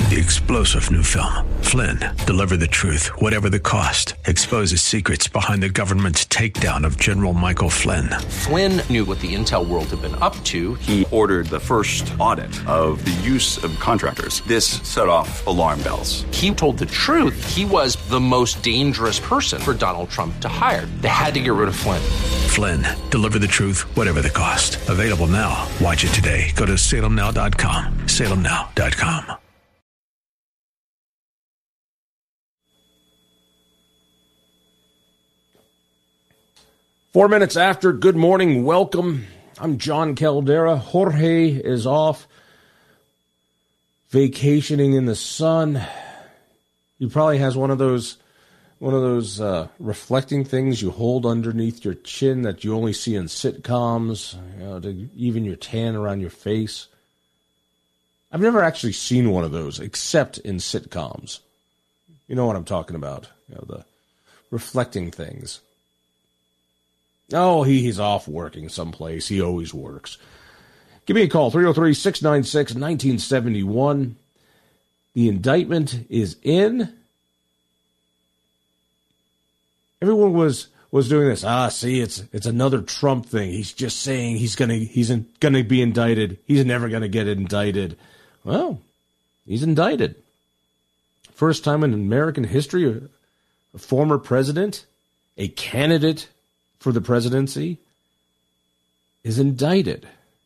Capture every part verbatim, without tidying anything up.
The explosive new film, Flynn, deliver the truth, whatever the cost, exposes secrets behind the government's takedown of General Michael Flynn. Flynn knew what the intel world had been up to. He ordered the first audit of the use of contractors. This set off alarm bells. He told the truth. He was the most dangerous person for Donald Trump to hire. They had to get rid of Flynn. Flynn, deliver the truth, whatever the cost. Available now. Watch it today. Go to salem now dot com. salem now dot com. Four minutes after, good morning, welcome. I'm John Caldera. Jorge is off vacationing in the sun. He probably has one of those one of those uh, reflecting things you hold underneath your chin that you only see in sitcoms, you know, to even your tan around your face. I've never actually seen one of those except in sitcoms. You know what I'm talking about, you know, the reflecting things. Oh, he, he's off working someplace. He always works. Give me a call, three oh three, six nine six, one nine seven one. The indictment is in. Everyone was was doing this. Ah, see, it's it's another Trump thing. He's just saying he's gonna he's in, gonna be indicted. He's never gonna get indicted. Well, he's indicted. First time in American history, a, a former president, a candidate for the presidency, is indicted.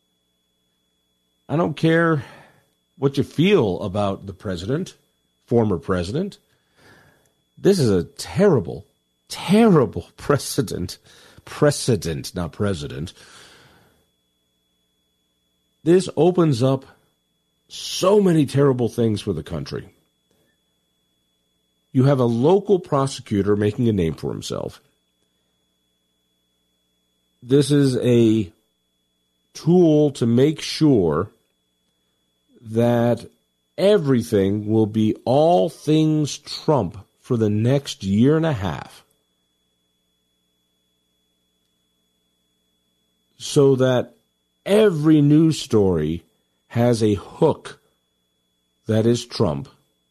I don't care what you feel about the president, former president. This is a terrible, terrible precedent. Precedent, not president. This opens up so many terrible things for the country. You have a local prosecutor making a name for himself. This is a tool to make sure that everything will be all things Trump for the next year and a half, so that every news story has a hook that is Trump,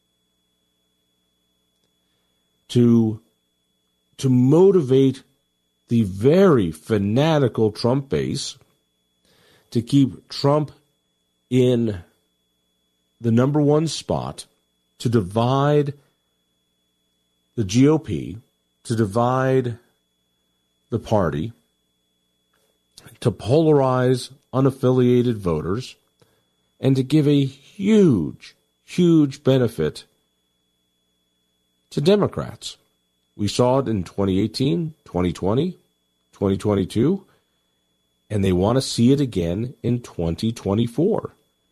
to, to motivate the very fanatical Trump base, to keep Trump in the number one spot, to divide the G O P, to divide the party, to polarize unaffiliated voters, and to give a huge, huge benefit to Democrats. We saw it in twenty eighteen, twenty twenty, twenty twenty-two, and they want to see it again in twenty twenty-four.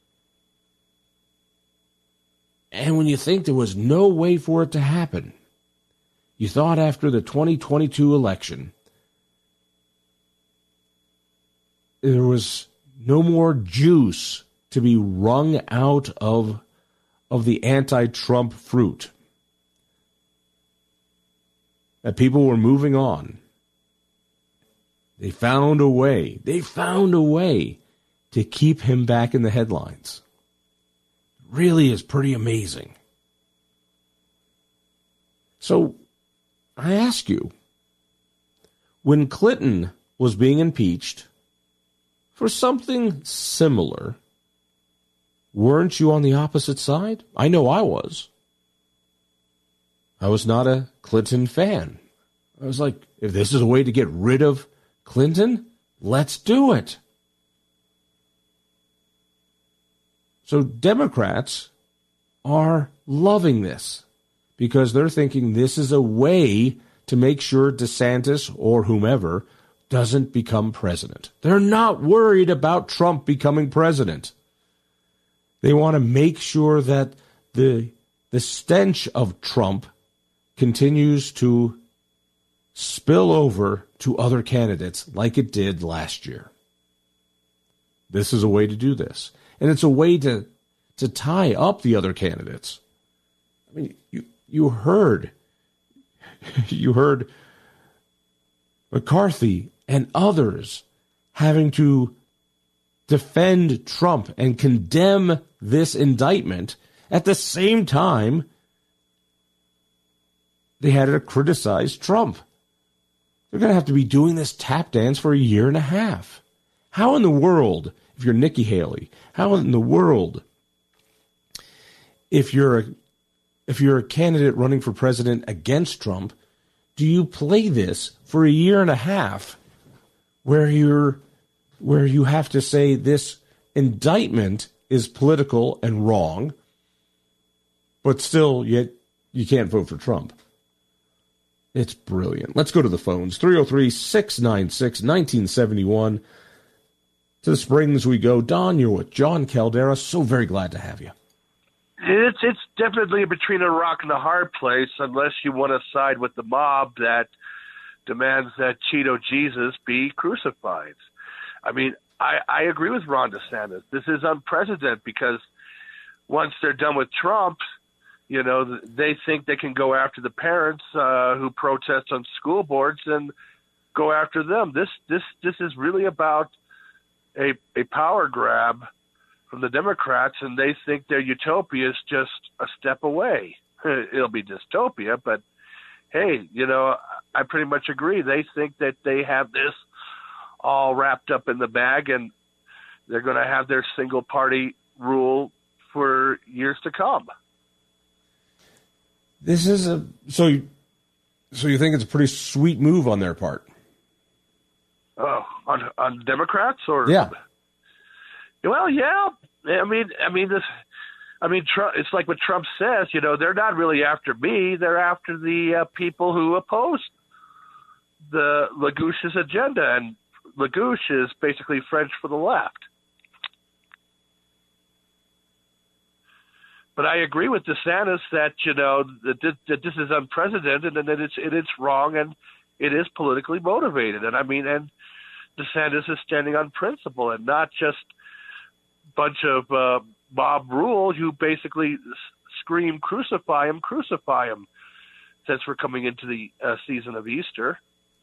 And when you think there was no way for it to happen, you thought after the twenty twenty-two election, there was no more juice to be wrung out of, of the anti-Trump fruit, that people were moving on. They found a way. They found a way to keep him back in the headlines. It really is pretty amazing. So, I ask you, when Clinton was being impeached for something similar, weren't you on the opposite side? I know I was. I was not a Clinton fan. I was like, if this is a way to get rid of Clinton, let's do it. So Democrats are loving this because they're thinking this is a way to make sure DeSantis or whomever doesn't become president. They're not worried about Trump becoming president. They want to make sure that the the stench of Trump continues to spill over to other candidates like it did last year. This is a way to do this. And it's a way to, to tie up the other candidates. I mean, you, you heard, you heard McCarthy and others having to defend Trump and condemn this indictment At the same time, they had to criticize Trump. They're going to have to be doing this tap dance for a year and a half. How in the world, if you're Nikki Haley, how in the world, if you're a, if you're a candidate running for president against Trump, do you play this for a year and a half where you're where you have to say this indictment is political and wrong, but still yet you can't vote for Trump? It's brilliant. Let's go to the phones. three oh three, six nine six, one nine seven one. To the Springs we go. Don, you're with John Caldera. So very glad to have you. It's it's definitely between a rock and a hard place, unless you want to side with the mob that demands that Cheeto Jesus be crucified. I mean, I, I agree with Ron DeSantis. This is unprecedented because once they're done with Trump, you know, they think they can go after the parents uh, who protest on school boards and go after them. This this this is really about a a power grab from the Democrats, and they think their utopia is just a step away. It'll be dystopia, but hey, you know, I pretty much agree. They think that they have this all wrapped up in the bag, and they're going to have their single party rule for years to come. This is a so. You, so you think it's a pretty sweet move on their part? Oh, on on Democrats or yeah? Well, yeah. I mean, I mean this. I mean, Trump, it's like what Trump says. You know, they're not really after me; they're after the uh, people who oppose the LaGouche's agenda, and LaGouche is basically French for the left. But I agree with DeSantis that, you know, that this, that this is unprecedented and that it's it is wrong and it is politically motivated. And I mean, and DeSantis is standing on principle and not just a bunch of uh, Bob Rule who basically scream, crucify him, crucify him, since we're coming into the uh, season of Easter.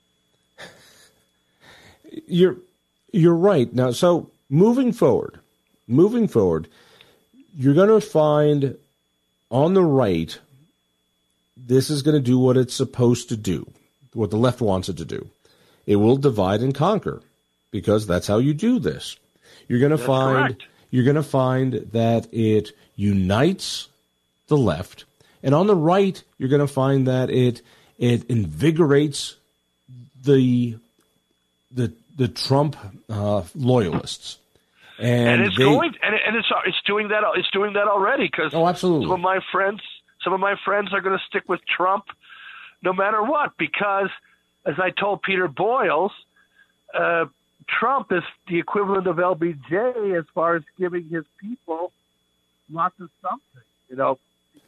You're you're right. Now, so moving forward, moving forward, you're going to find on the right, this is going to do what it's supposed to do, what the left wants it to do. It will divide and conquer because that's how you do this. You're going to That's find correct. You're going to find that it unites the left, and on the right, you're going to find that it it invigorates the the the Trump uh, loyalists. And, and it's they, going, and, and it's it's doing that. It's doing that already because oh, absolutely. some of my friends, some of my friends are going to stick with Trump, no matter what. Because, as I told Peter Boyles, uh, Trump is the equivalent of L B J as far as giving his people lots of something. You know.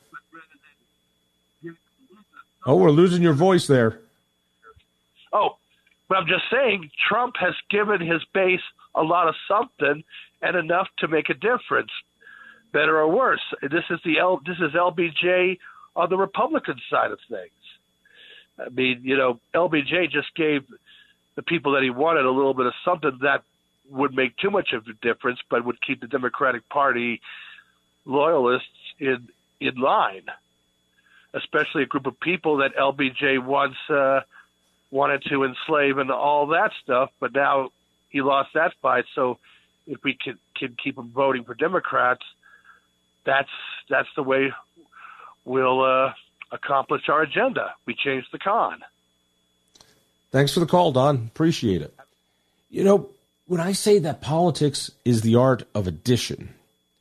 Oh, we're losing your voice there. Oh, but I'm just saying, Trump has given his base a lot of something and enough to make a difference, better or worse. This is the L, this is L B J on the Republican side of things. I mean, you know, L B J just gave the people that he wanted a little bit of something that would make too much of a difference, but would keep the Democratic Party loyalists in in line, especially a group of people that L B J once uh, wanted to enslave and all that stuff, but now he lost that fight. So if we can, can keep them voting for Democrats, that's that's the way we'll uh, accomplish our agenda. We change the con. Thanks for the call, Don. Appreciate it. You know, when I say that politics is the art of addition,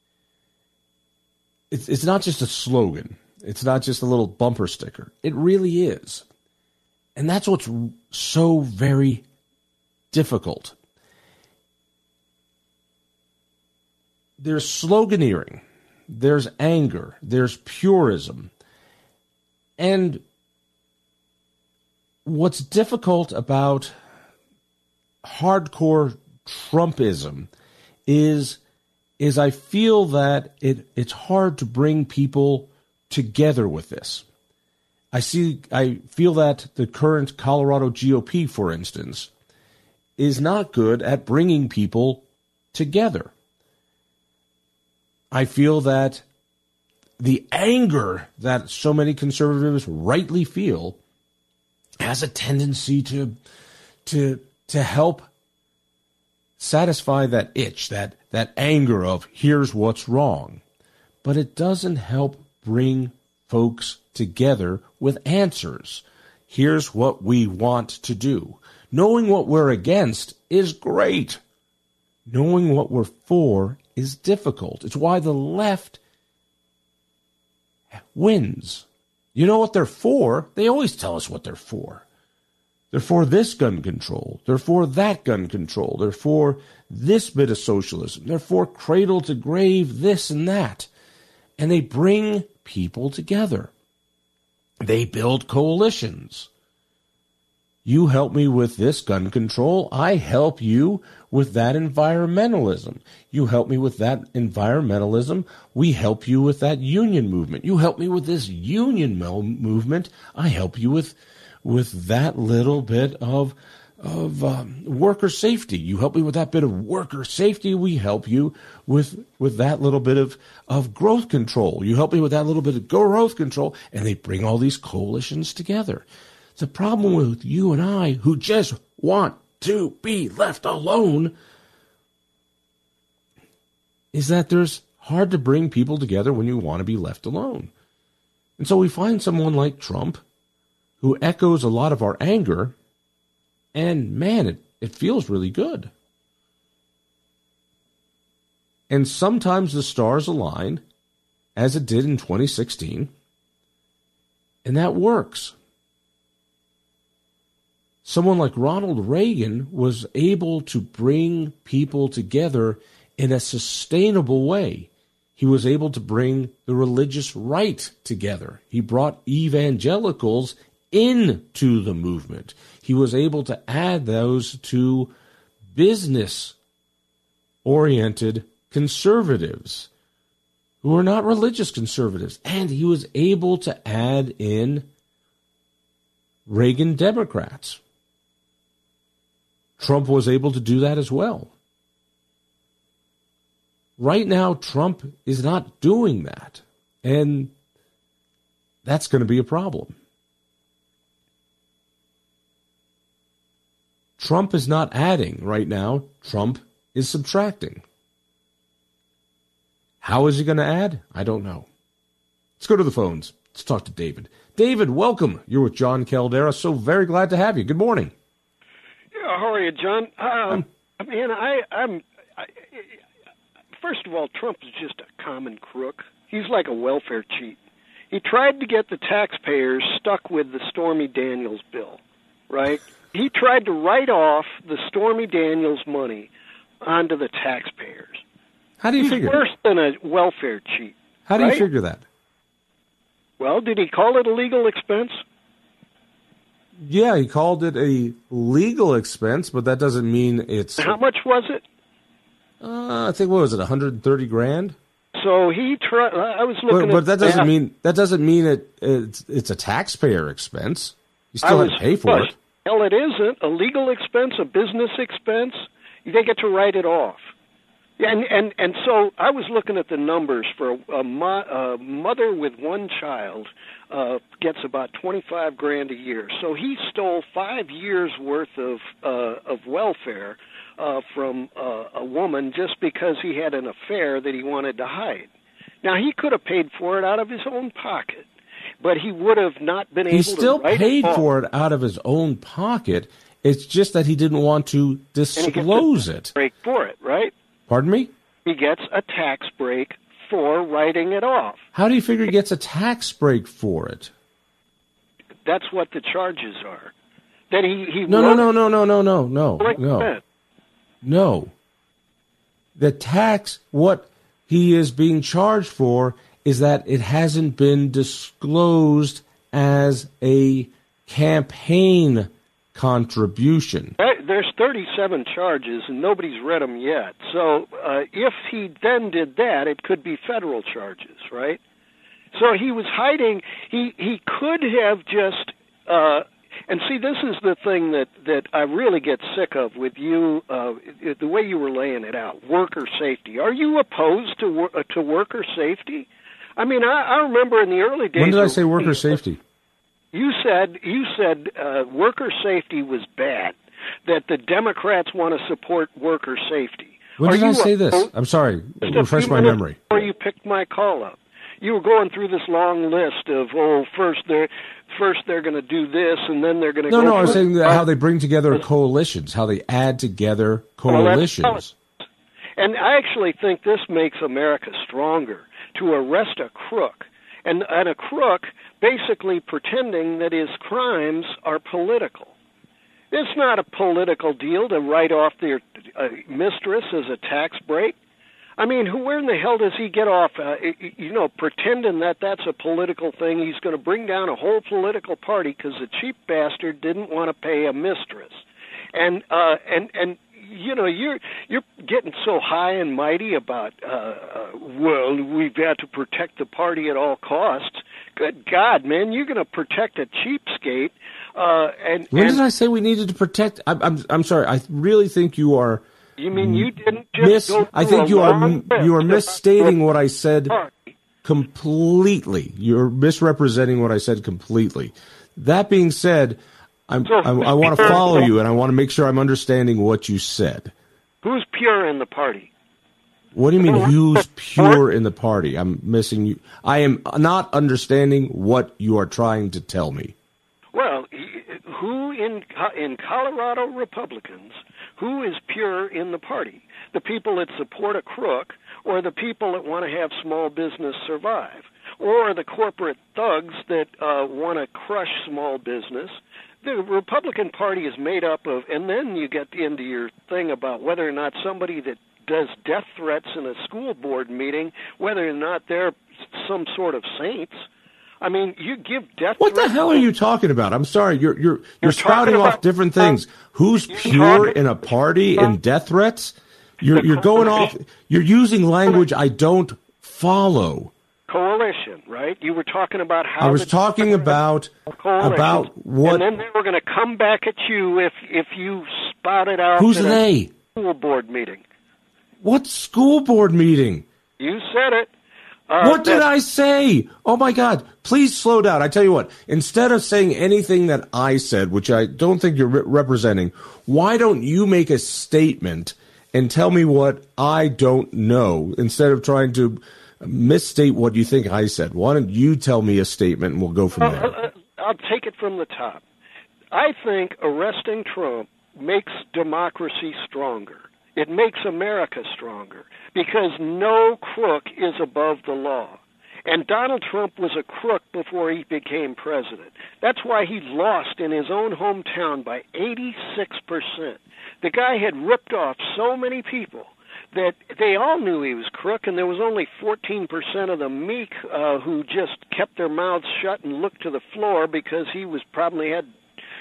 it's it's not just a slogan. It's not just a little bumper sticker. It really is. And that's what's so very difficult. There's sloganeering, there's anger, there's purism. And what's difficult about hardcore Trumpism is, is I feel that it, it's hard to bring people together with this. I see, I feel that the current Colorado G O P, for instance, is not good at bringing people together. I feel that the anger that so many conservatives rightly feel has a tendency to to to help satisfy that itch, that that anger of here's what's wrong. But it doesn't help bring folks together with answers. Here's what we want to do. Knowing what we're against is great. Knowing what we're for is difficult. It's why the left wins. You know what they're for? They always tell us what they're for. They're for this gun control. They're for that gun control. They're for this bit of socialism. They're for cradle to grave this and that. And they bring people together. They build coalitions. You help me with this gun control, I help you with that environmentalism. You help me with that environmentalism, we help you with that union movement. You help me with this union movement, I help you with with that little bit of of um, worker safety. You help me with that bit of worker safety, we help you with with that little bit of, of growth control. You help me with that little bit of growth control, and they bring all these coalitions together. The problem with you and I, who just want to be left alone, is that there's hard to bring people together when you want to be left alone. And so we find someone like Trump who echoes a lot of our anger, and man, it, it feels really good. And sometimes the stars align, as it did in twenty sixteen, and that works. Someone like Ronald Reagan was able to bring people together in a sustainable way. He was able to bring the religious right together. He brought evangelicals into the movement. He was able to add those to business-oriented conservatives who are not religious conservatives. And he was able to add in Reagan Democrats. Trump was able to do that as well. Right now, Trump is not doing that, and that's going to be a problem. Trump is not adding right now. Trump is subtracting. How is he going to add? I don't know. Let's go to the phones. Let's talk to David. David, welcome. You're with John Caldera. So very glad to have you. Good morning. How are you, John? Um, I mean, I, I'm. I, first of all, Trump is just a common crook. He's like a welfare cheat. He tried to get the taxpayers stuck with the Stormy Daniels bill, right? He tried to write off the Stormy Daniels money onto the taxpayers. How do you He's figure? Worse than a welfare cheat. How do right? you figure that? Well, did he call it a legal expense? Yeah, he called it a legal expense, but that doesn't mean it's... How much was it? Uh, I think, what was it, one hundred thirty grand? So he tried... I was looking but, but at... that doesn't mean that doesn't mean it it's, it's a taxpayer expense. You still I have was, to pay for well, it. Hell, it isn't. A legal expense, a business expense, they get to write it off. Yeah, and, and, and so I was looking at the numbers for a, a, mo- a mother with one child uh, gets about twenty-five grand a year. So he stole five years worth of uh, of welfare uh, from uh, a woman just because he had an affair that he wanted to hide. Now, he could have paid for it out of his own pocket, but he would have not been able He to still write paid it off. for it out of his own pocket. It's just that he didn't want to disclose and he gets it. a break for it, right? Pardon me? He gets a tax break for writing it off. How do you figure he gets a tax break for it? That's what the charges are. That he, he No, wrote no, no, no, no, no, no, no, no. expense. No. The tax, what he is being charged for is that it hasn't been disclosed as a campaign contribution. There's thirty-seven charges, and nobody's read them yet. So uh, if he then did that, it could be federal charges, right? So he was hiding. He he could have just. Uh, and see, this is the thing that, that I really get sick of with you, uh, the way you were laying it out. Worker safety. Are you opposed to wor- to worker safety? I mean, I, I remember in the early days. When did I say worker safety? You said you said uh, worker safety was bad. That the Democrats want to support worker safety. When Are did I say a, this? I'm sorry. Refresh my memory. Before you picked my call up, you were going through this long list of oh, first they're first they're going to do this, and then they're going to no, go. No, no. I was saying that uh, how they bring together coalitions, how they add together coalitions. Well, and I actually think this makes America stronger to arrest a crook, and and a crook basically pretending that his crimes are political. It's not a political deal to write off their uh, mistress as a tax break. I mean, who, where in the hell does he get off, uh, you know, pretending that that's a political thing? He's going to bring down a whole political party because the cheap bastard didn't want to pay a mistress. And, uh, and, and, you know, you're, you're getting so high and mighty about, uh, uh, well, we've got to protect the party at all costs. Good God, man, you're going to protect a cheapskate. Uh, and, when and, did I say we needed to protect? I'm, I'm, I'm sorry. I really think you are. You mean you didn't just Miss, go I think you are you are misstating what I said party. completely. You're misrepresenting what I said completely. That being said, I'm, So, I, I want to follow you, and I want to make sure I'm understanding what you said. Who's pure in the party? What do you mean, who's pure in the party? I'm missing you. I am not understanding what you are trying to tell me. Well, who in in Colorado Republicans, who is pure in the party? The people that support a crook, or the people that want to have small business survive, or the corporate thugs that uh, want to crush small business? The Republican Party is made up of, and then you get into your thing about whether or not somebody that does death threats in a school board meeting, whether or not they're some sort of saints. I mean, you give death What threats. the hell are you talking about? I'm sorry, you're you're you're, You're spouting talking off about- different things. Who's You're pure talking- in a party and death threats? You're you're going off. You're using language I don't follow. Coalition, right? You were talking about how I was the talking about coalition, about what. and then they were going to come back at you if if you spouted out. Who's in a they? School board meeting. What school board meeting? You said it. Uh, What did that- I say? Oh my God! Please slow down. I tell you what. Instead of saying anything that I said, which I don't think you're re- representing, why don't you make a statement and tell me what I don't know instead of trying to misstate what you think I said? Why don't you tell me a statement and we'll go from Uh, there? uh, I'll take it from the top. I think arresting Trump makes democracy stronger. It makes America stronger because no crook is above the law. And Donald Trump was a crook before he became president. That's why he lost in his own hometown by eighty-six percent. The guy had ripped off so many people that they all knew he was crook, and there was only fourteen percent of the meek uh, who just kept their mouths shut and looked to the floor because he was probably had,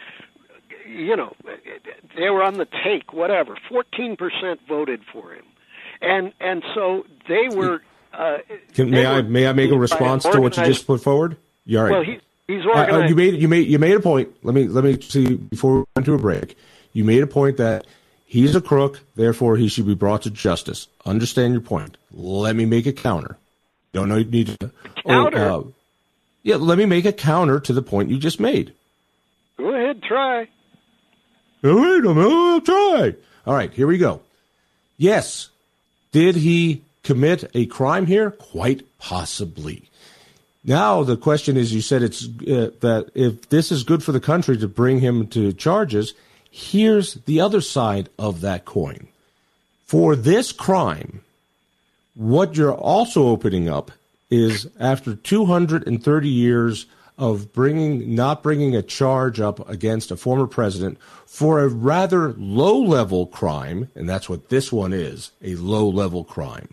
you know, they were on the take, whatever. fourteen percent voted for him. And and so they were... Uh, Can, they may I were may I make a response to what you just put forward? You're right. Well, he, he's Uh, uh, organized. you made you made you made a point. Let me let me see before we went to a break. You made a point that he's a crook, therefore he should be brought to justice. Understand your point. Let me make a counter. Don't know you need to. Counter? Oh, uh, yeah, let me make a counter to the point you just made. Go ahead, try. All right, I'll try. All right, here we go. Yes, did he commit a crime here? Quite possibly. Now the question is, you said it's uh, that if this is good for the country to bring him to charges, here's the other side of that coin. For this crime, what you're also opening up is after two hundred thirty years of bringing not bringing a charge up against a former president for a rather low-level crime, and that's what this one is, a low-level crime.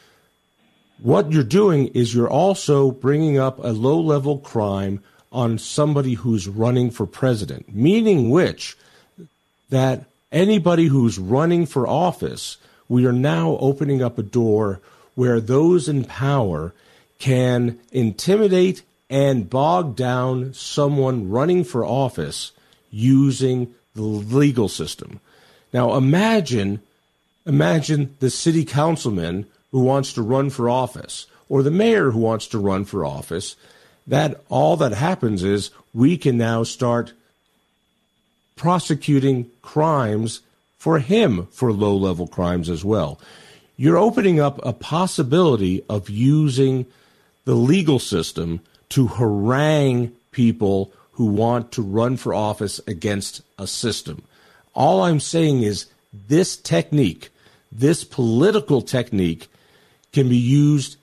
What you're doing is you're also bringing up a low-level crime on somebody who's running for president, meaning which that anybody who's running for office, we are now opening up a door where those in power can intimidate and bog down someone running for office using the legal system. Now imagine, imagine the city councilman who wants to run for office, or the mayor who wants to run for office, that all that happens is we can now start prosecuting crimes for him for low-level crimes as well. You're opening up a possibility of using the legal system to harangue people who want to run for office against a system. All I'm saying is this technique, this political technique, can be used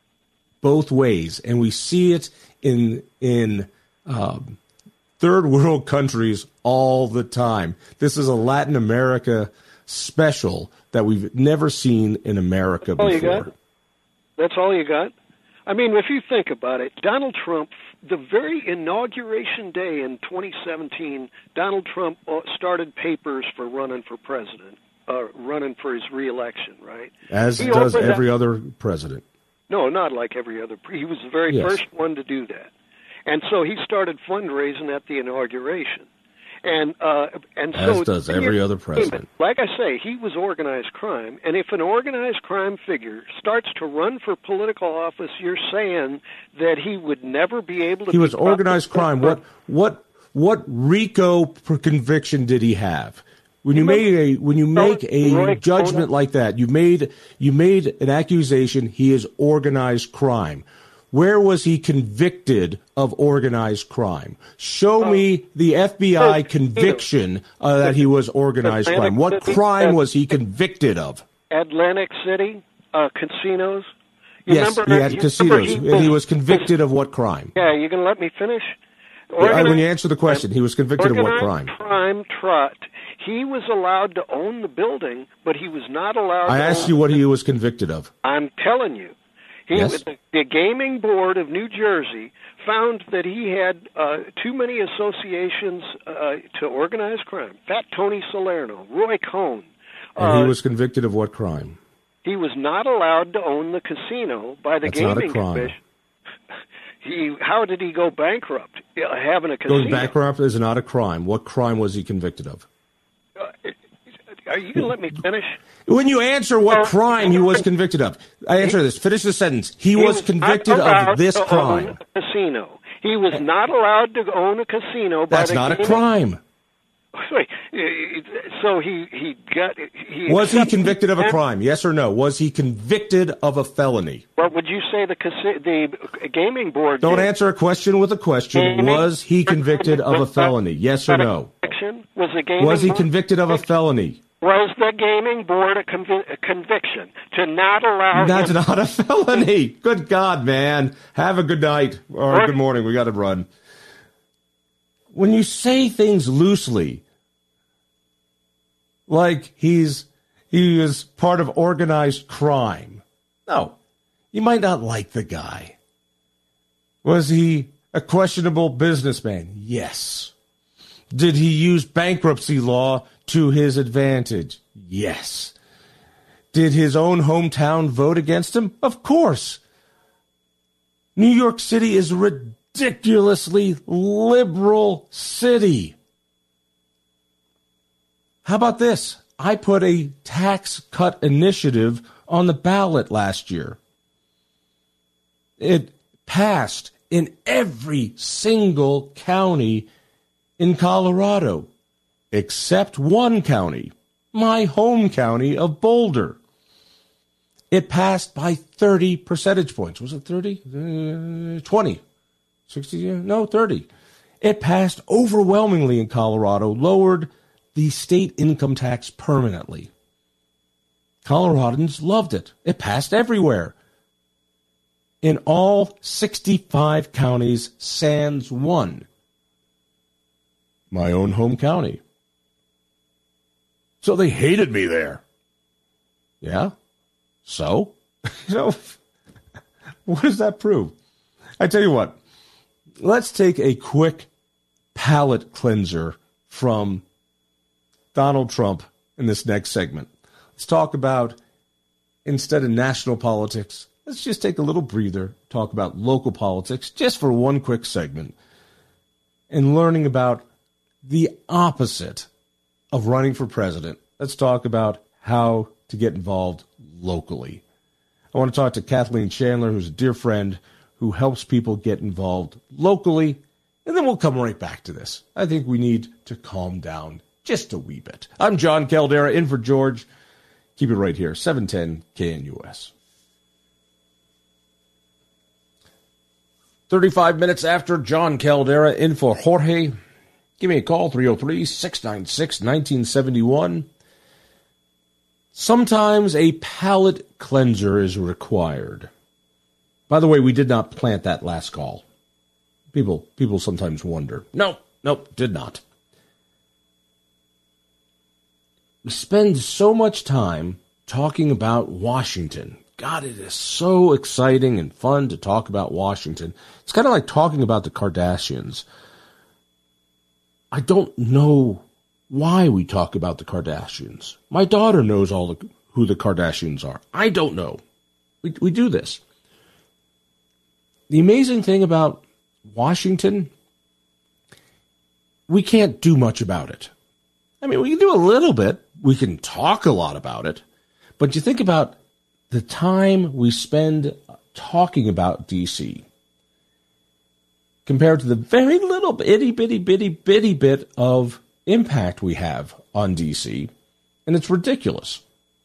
both ways, and we see it in in um, third world countries all the time. This is a Latin America special that we've never seen in America That's all before. You got? That's all you got? I mean, if you think about it, Donald Trump, the very inauguration day in twenty seventeen, Donald Trump started papers for running for president, uh, running for his reelection, right? As he does every up, other president. No, not like every other. He was the very yes. first one to do that. And so he started fundraising at the inauguration. And uh, and As so does every other president. Like I say, he was organized crime. And if an organized crime figure starts to run for political office, you're saying that he would never be able to. He be was organized crime. What what what RICO conviction did he have? When you made a when you make a judgment like that, you made you made an accusation. He is organized crime. Where was he convicted of organized crime? Show me the F B I conviction uh, that he was organized crime. What crime was he convicted of? Atlantic City uh, casinos. You yes, he had casinos, he was, and he was convicted of what crime? Yeah, you going to let me finish? Organized, when you answer the question, he was convicted of what crime? Crime trot. He was allowed to own the building, but he was not allowed. I to asked own you what he was convicted of. I'm telling you. He, yes? the, the Gaming Board of New Jersey found that he had uh, too many associations uh, to organized crime. Fat Tony Salerno, Roy Cohn. And uh, he was convicted of what crime? He was not allowed to own the casino by the That's Gaming not a crime. Commission. He, how did he go bankrupt? Uh, having a casino. Going bankrupt is not a crime. What crime was he convicted of? Uh, are you going to let me finish? When you answer what crime he was convicted of, I answer this. Finish the sentence. He, he was, was convicted of this crime. A casino. He was not allowed to own a casino. By That's the not gaming. a crime. Wait, so he he got. He was he convicted of a crime? Yes or no? Was he convicted of a felony? What would you say the the gaming board? Don't did? answer a question with a question. Gaming? Was he convicted of a felony? Yes or no? Was the gaming Was he board? convicted of a felony? Was the gaming board a, convi- a conviction to not allow? That's him- not a felony. Good God, man! Have a good night or what? Good morning. We got to run. When you say things loosely, like he's he is part of organized crime, no, you might not like the guy. Was he a questionable businessman? Yes. Did he use bankruptcy law to his advantage? Yes. Did his own hometown vote against him? Of course. New York City is a ridiculously liberal city. How about this? I put a tax cut initiative on the ballot last year. It passed in every single county in Colorado, except one county, my home county of Boulder. It passed by thirty percentage points. Was it thirty? Uh, twenty. sixty? No, thirty. It passed overwhelmingly in Colorado, lowered the state income tax permanently. Coloradans loved it. It passed everywhere. In all sixty-five counties, sans one. My own home county. So they hated me there. Yeah? So? So, what does that prove? I tell you what, let's take a quick palate cleanser from Donald Trump in this next segment. Let's talk about, instead of national politics, let's just take a little breather, talk about local politics, just for one quick segment, and learning about the opposite of running for president. Let's talk about how to get involved locally. I want to talk to Kathleen Chandler, who's a dear friend who helps people get involved locally. And then we'll come right back to this. I think we need to calm down just a wee bit. I'm John Caldera, in for George. Keep it right here, seven ten K N U S. thirty-five minutes after John Caldera, in for Jorge. Give me a call, three oh three, six nine six, one nine seven one. Sometimes a palate cleanser is required. By the way, we did not plant that last call. People people sometimes wonder. No, nope, did not. We spend so much time talking about Washington. God, it is so exciting and fun to talk about Washington. It's kind of like talking about the Kardashians. I don't know why we talk about the Kardashians. My daughter knows all the, who the Kardashians are. I don't know. We, we do this. The amazing thing about Washington, we can't do much about it. I mean, we can do a little bit. We can talk a lot about it. But you think about the time we spend talking about D C compared to the very little itty bitty bitty bitty bit of impact we have on D C, and it's ridiculous.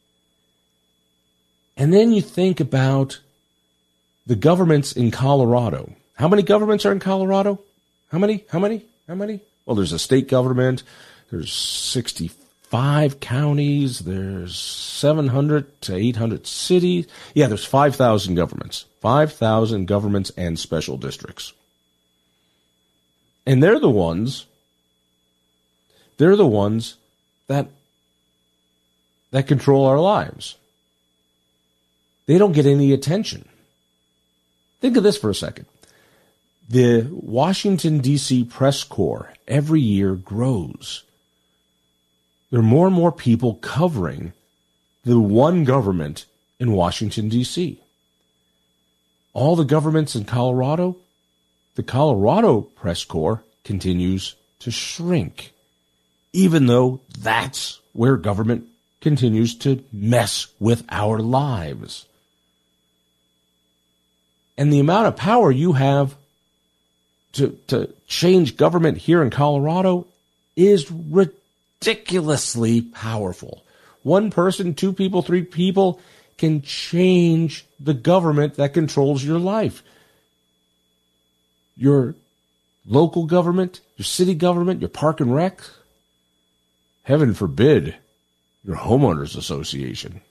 And then you think about the governments in Colorado. How many governments are in Colorado? How many? How many? How many? Well, there's a state government. There's sixty-five counties. There's seven hundred to eight hundred cities. Yeah, there's five thousand governments. five thousand governments and special districts. And they're the ones, they're the ones that, that control our lives. They don't get any attention. Think of this for a second. The Washington, D C press corps every year grows. There are more and more people covering the one government in Washington, D C. All the governments in Colorado, the Colorado press corps continues to shrink, even though that's where government continues to mess with our lives. And the amount of power you have to, to change government here in Colorado is ridiculously powerful. One person, two people, three people can change the government that controls your life. Your local government, your city government, your park and rec, heaven forbid, your homeowners association.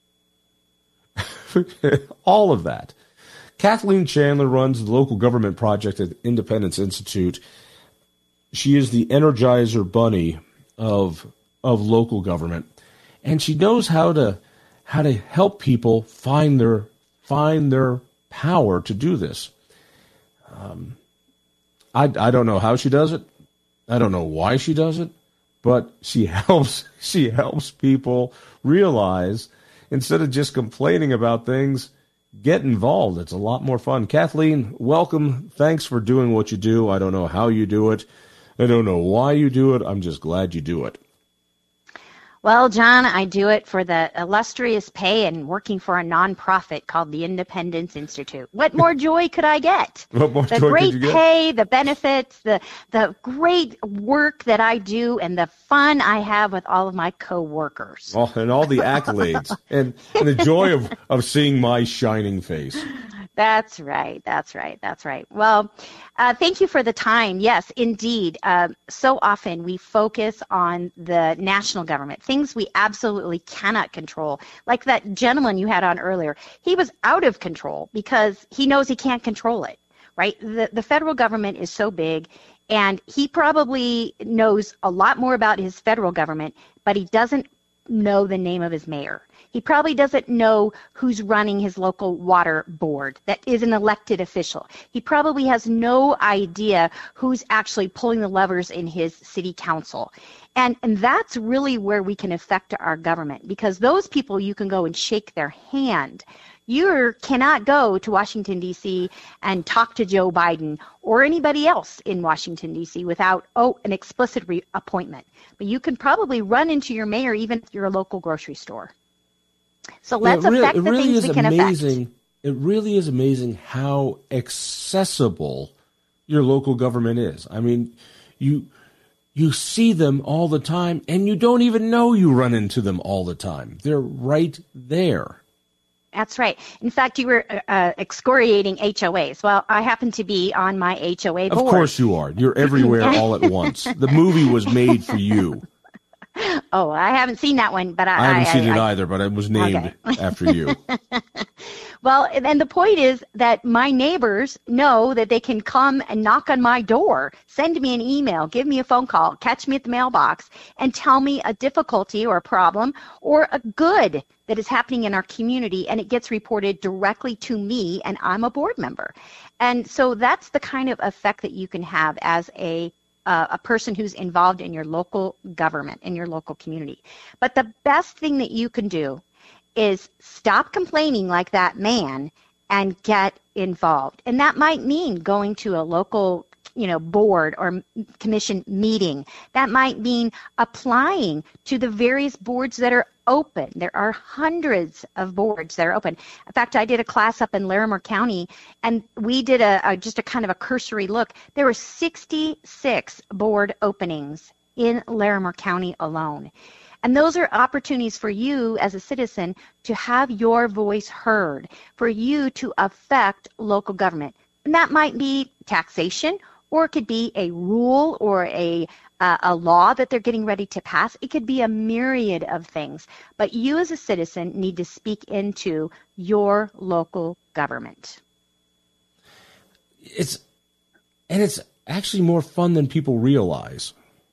All of that. Kathleen Chandler runs the local government project at Independence Institute. She is the Energizer Bunny of of local government, and she knows how to how to help people find their find their power to do this. Um, I I don't know how she does it. I don't know why she does it, but she helps she helps people realize, instead of just complaining about things, get involved. It's a lot more fun. Kathleen, welcome. Thanks for doing what you do. I don't know how you do it. I don't know why you do it. I'm just glad you do it. Well, John, I do it for the illustrious pay and working for a nonprofit called the Independence Institute. What more joy could I get? What more the joy great could you get? pay, the benefits, the the great work that I do, and the fun I have with all of my coworkers. Oh, and all the accolades and, and the joy of, of seeing my shining face. That's right. That's right. That's right. Well, uh, thank you for the time. Yes, indeed. Uh, so often we focus on the national government, things we absolutely cannot control. Like that gentleman you had on earlier, he was out of control because he knows he can't control it, right? The, the federal government is so big, and he probably knows a lot more about his federal government, but he doesn't know the name of his mayor. He probably doesn't know who's running his local water board that is an elected official. He probably has no idea who's actually pulling the levers in his city council. And, and that's really where we can affect our government, because those people, you can go and shake their hand. You cannot go to Washington, D C and talk to Joe Biden or anybody else in Washington, D C without, oh, an explicit re- appointment. But you can probably run into your mayor even at your local grocery store. So let's yeah, it really, affect it the really things is we can amazing. affect. It really is amazing how accessible your local government is. I mean, you you see them all the time, and you don't even know you run into them all the time. They're right there. That's right. In fact, you were uh, excoriating H O As. Well, I happen to be on my H O A board. Of course you are. You're everywhere all at once. The movie was made for you. Oh, I haven't seen that one, but I, I haven't I, seen I, it I, either, but it was named okay. after you. Well, and the point is that my neighbors know that they can come and knock on my door, send me an email, give me a phone call, catch me at the mailbox, and tell me a difficulty or a problem or a good that is happening in our community, and it gets reported directly to me, and I'm a board member. And so that's the kind of effect that you can have as a Uh, a person who's involved in your local government, in your local community. But the best thing that you can do is stop complaining like that man and get involved. And that might mean going to a local, you know, board or commission meeting. That might mean applying to the various boards that are open. There are hundreds of boards that are open. In fact, I did a class up in Larimer County, and we did a, a just a kind of a cursory look. There were sixty-six board openings in Larimer County alone. And those are opportunities for you as a citizen to have your voice heard, for you to affect local government. And that might be taxation, or it could be a rule or a uh, a law that they're getting ready to pass. It could be a myriad of things. But you as a citizen need to speak into your local government. It's and it's actually more fun than people realize.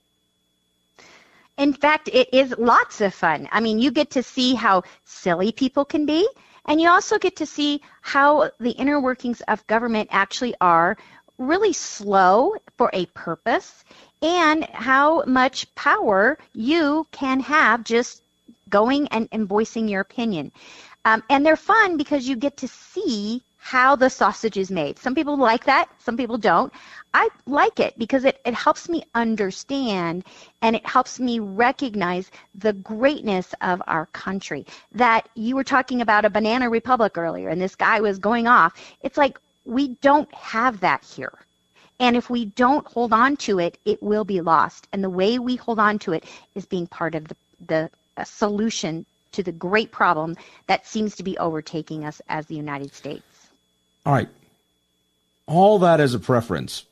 In fact, it is lots of fun. I mean, you get to see how silly people can be, and you also get to see how the inner workings of government actually are really slow for a purpose, and how much power you can have just going and, and voicing your opinion. Um, and they're fun because you get to see how the sausage is made. Some people like that, some people don't. I like it because it, it helps me understand, and it helps me recognize the greatness of our country. That you were talking about a banana republic earlier, and this guy was going off. It's like, we don't have that here. And if we don't hold on to it, it will be lost. And the way we hold on to it is being part of the, the uh, solution to the great problem that seems to be overtaking us as the United States. All right. All that is a preference.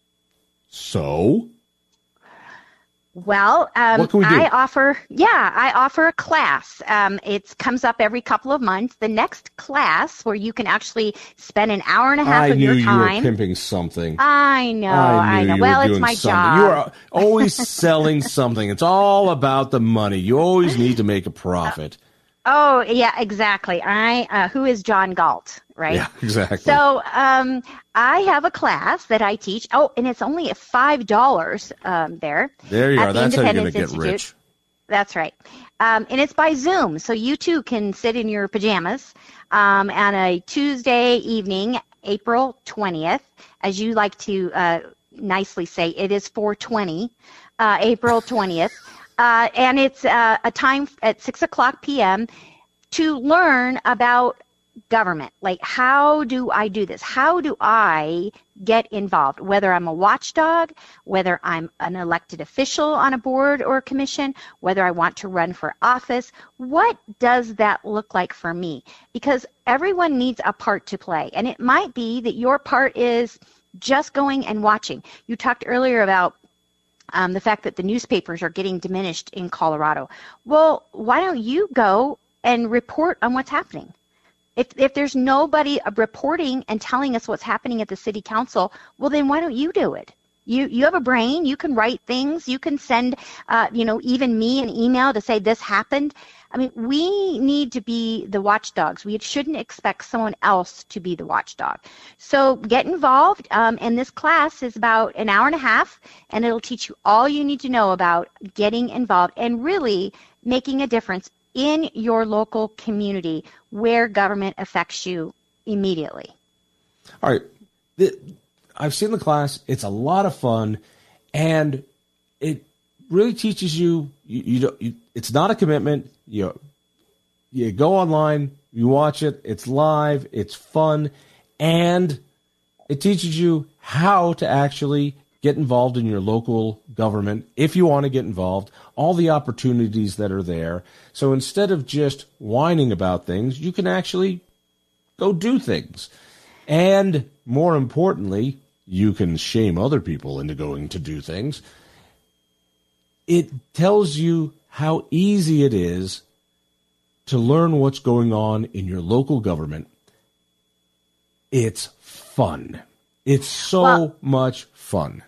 So? Well, um, what can we do? I offer, yeah, I offer a class. Um, it comes up every couple of months. The next class where you can actually spend an hour and a half I of your knew time. you were pimping something. I know, I, I know. You Well, were it's doing my something. job. You are always selling something. It's all about the money. You always need to make a profit. Oh, yeah, exactly. I uh, who is John Galt, right? Yeah, exactly. So um, I have a class that I teach. Oh, and it's only five dollars um, there. There you at are. the That's how you're going Independence to get Institute. rich. That's right. Um, and it's by Zoom, so you too can sit in your pajamas um, on a Tuesday evening, April twentieth, as you like to uh, nicely say. It is four twenty, uh, April twentieth. Uh, and it's uh, a time at six o'clock p.m. to learn about government. Like, how do I do this? How do I get involved? Whether I'm a watchdog, whether I'm an elected official on a board or a commission, whether I want to run for office, what does that look like for me? Because everyone needs a part to play. And it might be that your part is just going and watching. You talked earlier about Um, the fact that the newspapers are getting diminished in Colorado. Well, why don't you go and report on what's happening? If if there's nobody reporting and telling us what's happening at the city council, well, then why don't you do it? You you have a brain. You can write things. You can send, uh, you know, even me an email to say this happened. I mean, we need to be the watchdogs. We shouldn't expect someone else to be the watchdog. So get involved. Um, and this class is about an hour and a half, and it'll teach you all you need to know about getting involved and really making a difference in your local community where government affects you immediately. All right. The, I've seen the class. It's a lot of fun, and it really teaches you. You, you don't. You, it's not a commitment. You You go online, you watch it, it's live, it's fun, and it teaches you how to actually get involved in your local government if you want to get involved, all the opportunities that are there. So instead of just whining about things, you can actually go do things. And more importantly, you can shame other people into going to do things. It tells you how easy it is to learn what's going on in your local government. It's fun. It's so well, much fun.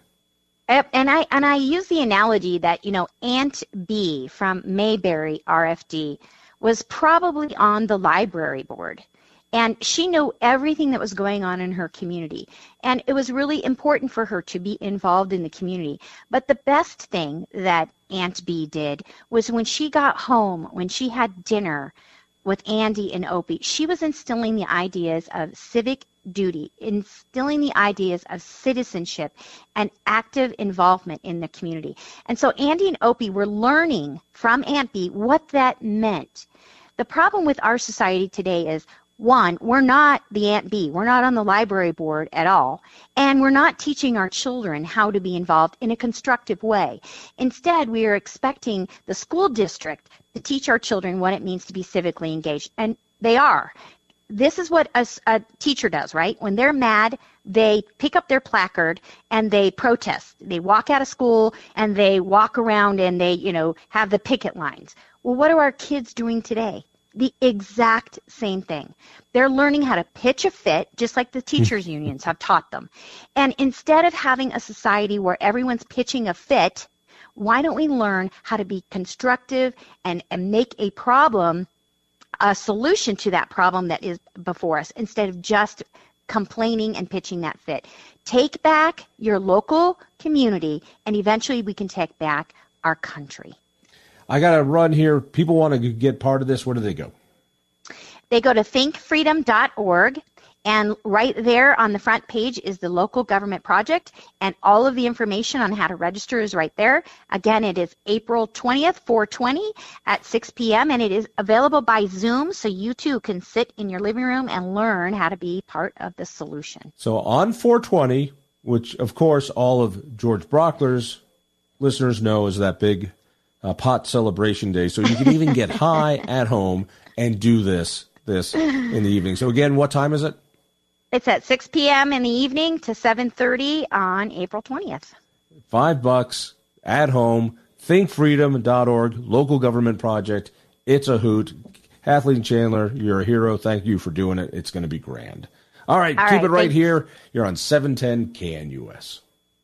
And I and I use the analogy that, you know, Aunt B from Mayberry R F D was probably on the library board. And she knew everything that was going on in her community. And it was really important for her to be involved in the community. But the best thing that Aunt B did was when she got home, when she had dinner with Andy and Opie, she was instilling the ideas of civic duty, instilling the ideas of citizenship and active involvement in the community. And so Andy and Opie were learning from Aunt B what that meant. The problem with our society today is, one, we're not the Aunt B. We're not on the library board at all. And we're not teaching our children how to be involved in a constructive way. Instead, we are expecting the school district to teach our children what it means to be civically engaged. And they are. This is what a, a teacher does, right? When they're mad, they pick up their placard and they protest. They walk out of school and they walk around and they, you know, have the picket lines. Well, what are our kids doing today? The exact same thing. They're learning how to pitch a fit, just like the teachers' unions have taught them. And instead of having a society where everyone's pitching a fit, why don't we learn how to be constructive and, and make a problem a solution to that problem that is before us, instead of just complaining and pitching that fit. Take back your local community, and eventually we can take back our country. I got to run here. People want to get part of this. Where do they go? They go to think freedom dot org, and right there on the front page is the local government project, and all of the information on how to register is right there. Again, it is April twentieth, four twenty at six p.m., and it is available by Zoom, so you too can sit in your living room and learn how to be part of the solution. So on four twenty, which, of course, all of George Brockler's listeners know is that big uh, pot celebration day, so you can even get high at home and do this this in the evening. So again, what time is it? It's at six p.m. in the evening to seven thirty on April twentieth. Five bucks at home, think freedom dot org, local government project. It's a hoot. Kathleen Chandler, you're a hero. Thank you for doing it. It's going to be grand. All right, All keep right, it right thanks. Here. You're on seven ten K N U S.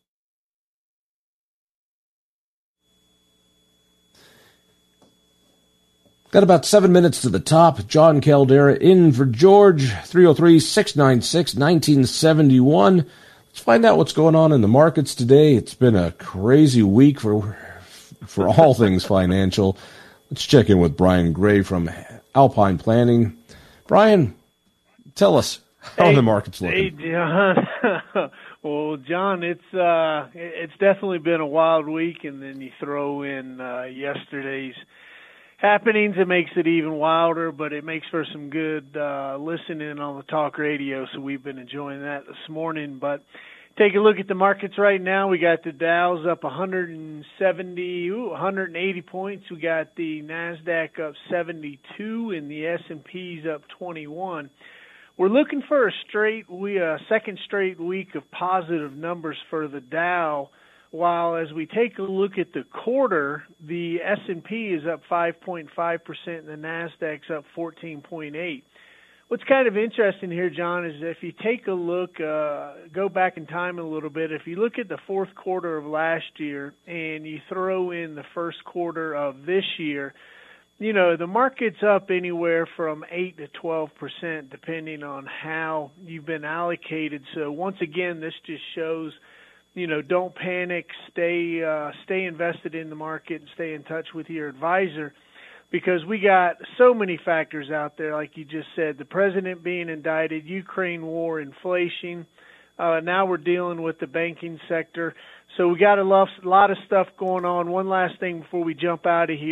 Got about seven minutes to the top. John Caldera in for George, three oh three, six nine six, nineteen seventy-one. Let's find out what's going on in the markets today. It's been a crazy week for for all things financial. Let's check in with Brian Gray from Alpine Planning. Brian, tell us how hey, the market's looking. Hey, John. Well, John, it's uh, it's definitely been a wild week, and then you throw in uh, yesterday's happenings, it makes it even wilder, but it makes for some good uh, listening on the talk radio, so we've been enjoying that this morning. But take a look at the markets right now. We got the Dow's up one hundred seventy, ooh, one hundred eighty points. We got the NASDAQ up seventy-two, and the S and P's up twenty-one. We're looking for a straight, we a second straight week of positive numbers for the Dow. While as we take a look at the quarter, the S and P is up five point five percent and the NASDAQ's up fourteen point eight. What's kind of interesting here, John, is if you take a look, uh, go back in time a little bit, if you look at the fourth quarter of last year and you throw in the first quarter of this year, you know, the market's up anywhere from eight to twelve percent depending on how you've been allocated. So once again, this just shows, you know, don't panic, stay uh, stay invested in the market and stay in touch with your advisor, because we got so many factors out there, like you just said, the president being indicted, Ukraine war, inflation. Uh, now we're dealing with the banking sector. So we got a lot, a lot of stuff going on. One last thing before we jump out of here.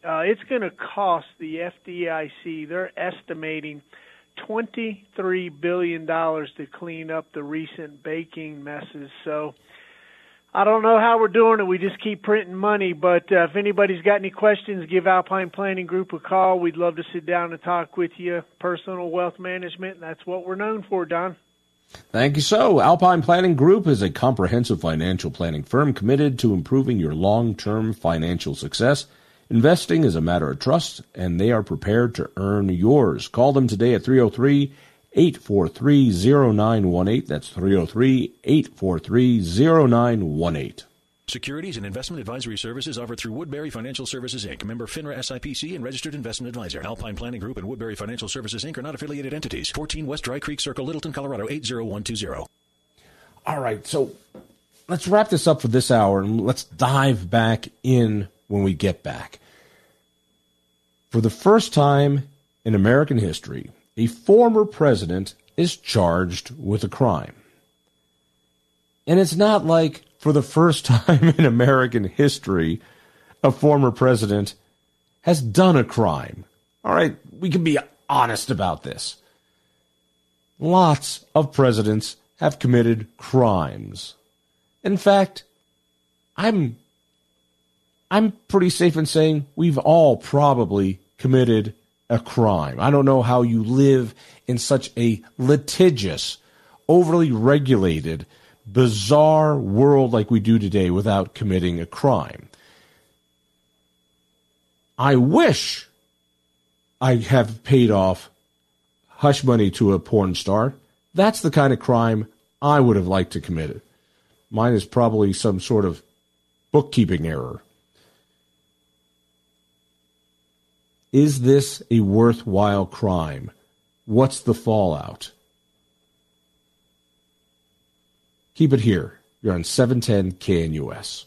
uh, it's going to cost the F D I C, they're estimating twenty-three billion dollars to clean up the recent banking messes. So I don't know how we're doing it. We just keep printing money. But uh, if anybody's got any questions, give Alpine Planning Group a call. We'd love to sit down and talk with you. Personal wealth management, that's what we're known for, Don. Thank you so. Alpine Planning Group is a comprehensive financial planning firm committed to improving your long-term financial success. Investing is a matter of trust, and they are prepared to earn yours. Call them today at three oh three, eight four three, oh nine one eight. That's three oh three, eight four three, oh nine one eight. Securities and investment advisory services offered through Woodbury Financial Services, Incorporated. Member FINRA S I P C and registered investment advisor. Alpine Planning Group and Woodbury Financial Services, Incorporated are not affiliated entities. fourteen West Dry Creek Circle, Littleton, Colorado, eight oh one two oh. All right, so let's wrap this up for this hour, and let's dive back in when we get back. For the first time in American history, a former president is charged with a crime. And it's not like, for the first time in American history, a former president has done a crime. All right, we can be honest about this. Lots of presidents have committed crimes. In fact, I'm I'm pretty safe in saying we've all probably committed a crime. I don't know how you live in such a litigious, overly regulated, bizarre world like we do today without committing a crime. I wish I have paid off hush money to a porn star. That's the kind of crime I would have liked to commit. Mine is probably some sort of bookkeeping error. Is this a worthwhile crime? What's the fallout? Keep it here. You're on seven ten K N U S.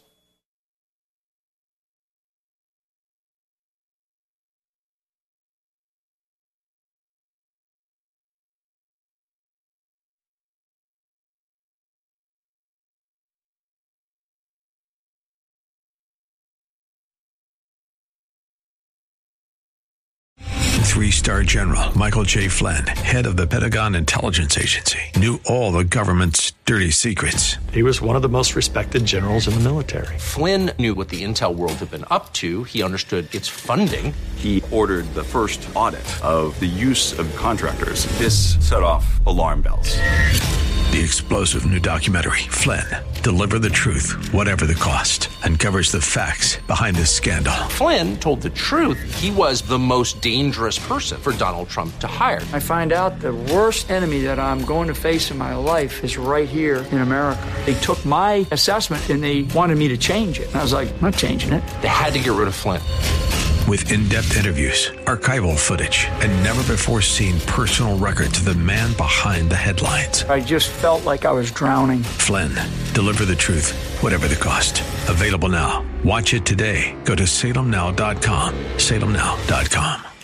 Three-star general Michael J. Flynn, head of the Pentagon Intelligence Agency, knew all the government's dirty secrets. He was one of the most respected generals in the military. Flynn knew what the intel world had been up to. He understood its funding. He ordered the first audit of the use of contractors. This set off alarm bells. The explosive new documentary, Flynn, Deliver the Truth, Whatever the Cost, uncovers the facts behind this scandal. Flynn told the truth. He was the most dangerous person for Donald Trump to hire. I find out the worst enemy that I'm going to face in my life is right here in America. They took my assessment and they wanted me to change it. And I was like, I'm not changing it. They had to get rid of Flynn. With in-depth interviews, archival footage, and never-before-seen personal records of the man behind the headlines. I just felt like I was drowning. Flynn, Deliver the Truth, Whatever the Cost. Available now. Watch it today. Go to salem now dot com. salem now dot com.